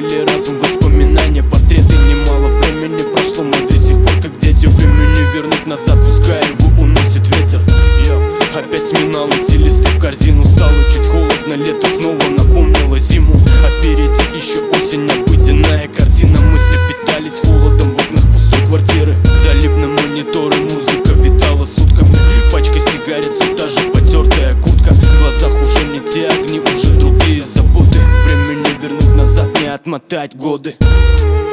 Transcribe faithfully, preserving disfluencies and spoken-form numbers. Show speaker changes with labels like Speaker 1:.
Speaker 1: Затуманили разум воспоминания, портреты. Немало времени прошло, мы до сих пор как дети. Время не вернуть назад, пускай его уносит ветер. Опять сминал эти листы в корзину. Стало чуть холодно, лето снова напомнило зиму. А впереди еще осень, обыденная картина. Мысли питались холодом в окнах пустой квартиры. Залип на мониторы, музыка витала сутками. Пачка сигарет, все та же потертая куртка. В глазах уже не те огни, уже другие заботы. Время не вернуть назад, не отмотать годы.